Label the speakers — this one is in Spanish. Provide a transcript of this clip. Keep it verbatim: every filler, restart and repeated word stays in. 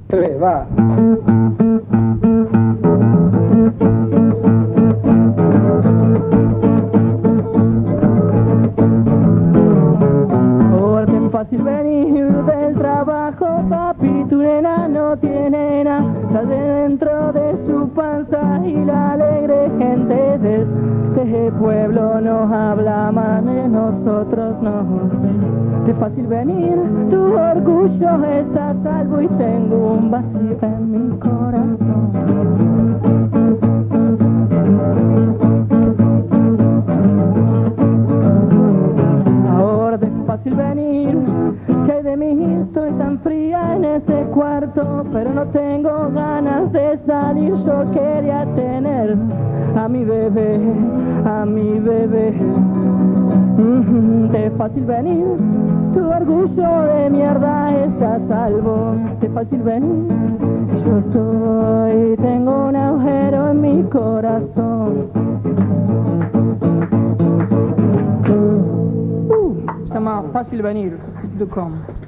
Speaker 1: tres, va.
Speaker 2: Porque es fácil venir del trabajo, papi, tu nena no tiene nada. Sale dentro de su panza y la alegre gente de este pueblo nos habla más de nosotros nos ve. Es fácil venir, tu orgullo está a salvo y tengo un vacío en mi corazón. Ahora es fácil venir, que hay de mí, estoy tan fría en este cuarto, pero no tengo ganas de salir. Yo quería tener a mi bebé, a mi bebé. Mm-hmm. Es fácil venir, tu orgullo de mierda está a salvo. Es fácil venir, yo estoy, tengo un agujero en mi corazón. Uh, se llama Fácil Venir, es to come.